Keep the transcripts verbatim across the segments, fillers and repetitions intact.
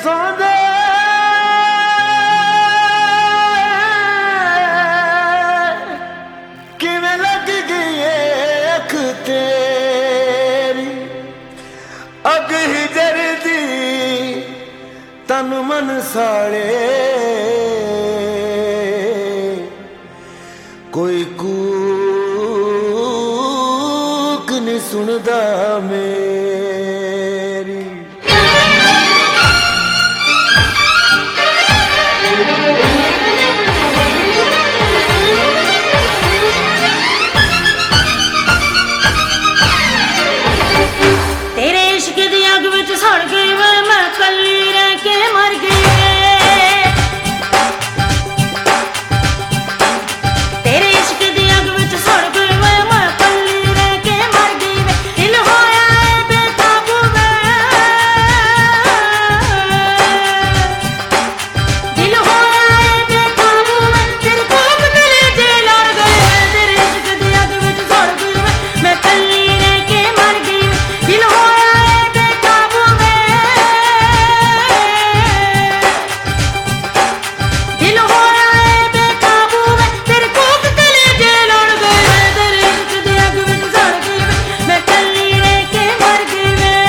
ਸੌਂਦੇ ਕਿਵੇਂ ਲੱਗ ਗਈ ਏ ਅੱਖ ਤੇਰੀ ਅੱਗ ਹੀ ਜਰਦੀ ਤਨ ਮਨ ਸਾੜੇ ਕੋਈ ਕੂਕ ਨਹੀਂ ਸੁਣਦਾ ਮੇਰੀ तेरे इश्क दी अग विच सड़ गई मैं कल्ली रह के मर गई तेरे इश्क दी अग विच सड़ गई मैं कल्ली रह के मर गई दिल होया है बेकाबू दिल होया है बेकाबू तेरे कोप गले जे लड़ गए तेरे इश्क दी अग विच सड़ गई मैं कल्ली रह के मर गई दिल होया है बेकाबू दिल होया है बेकाबू तेरे कोप गले जे लड़ गए तेरे इश्क दी अग विच सड़ गई मैं कल्ली रह के मर गई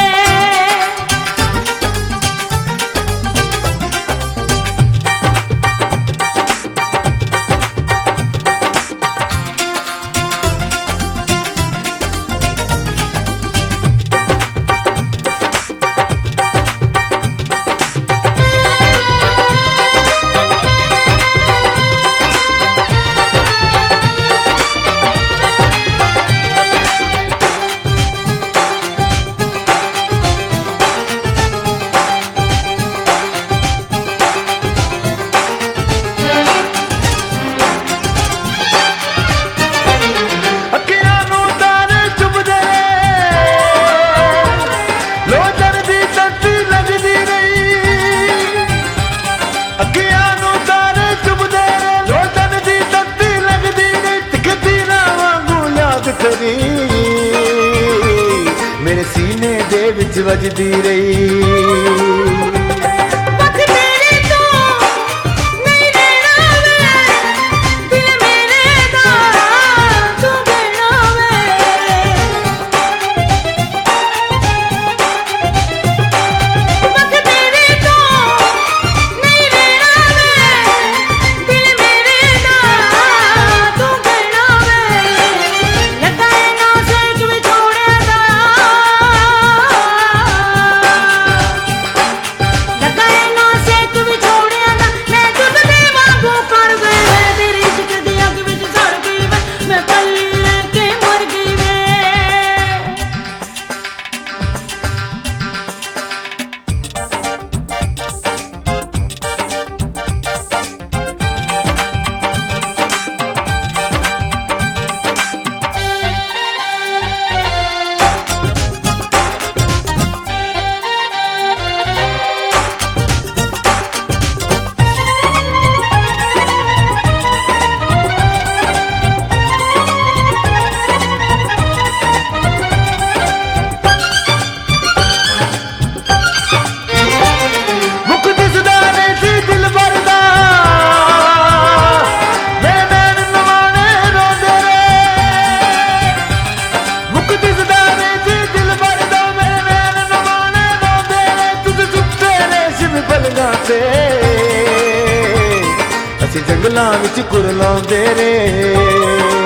ਅੱਖਾਂ ਨੂੰ ਤਾਰੇ ਚੁਭਦੇ ਲੋਚਨ ਦੀ ਤੱਤੀ ਲੱਗਦੀ ਰਹੀ ਅੱਖਾਂ ਨੂੰ ਤਾਰੇ ਚੁਭਦੇ ਲੋਚਨ ਦੀ ਤੱਤੀ ਲੱਗਦੀ ਰਹੀ ਤਿਖਦੀ ਨਾ ਵਾਂਗੂ ਯਾਦ ਕਰੀ ਮੇਰੇ ਸੀਨੇ ਦੇ ਵਿੱਚ ਵੱਜਦੀ ਰਹੀ वक्त तेरे तो नहीं रहना वे दिल मेरे दा तू कहना वे वक्त तेरे तो नहीं रहना वे दिल मेरे दा तू कहना वे लगा है ना सेक विछोड़े दा लगा है ना सेक विछोड़े दा मैं जुद दे वांगू कर गई वे तेरे इश्क दी अग विच सड़ गई वे मैं कल्ली रह के मर गई वे ਮੁੱਖ ਦਿਸਦਾ ਨਹੀਂ ਸੀ ਦਿਲ ਭਰਦਾ ਮੇਰੇ ਨੈਣ ਨਵਾਣੇ ਰੋਂਦੇ ਰੇ ਮੁੱਖ ਦਿਸਦਾ ਨਹੀਂ ਸੀ ਦਿਲ ਭਰਦਾ ਮੇਰੇ ਨੈਣ ਨਵਾਣੇ ਰੋਂਦੇ ਰੇ ਤੁਸੀਂ ਸੁੱਤੇ ਰੇਸ਼ਮ ਪਲਕਾਂ ਤੇ ਅਸੀਂ ਜੰਗਲਾਂ ਵਿੱਚ ਕੁਰਲਾਉਂਦੇ ਰੇ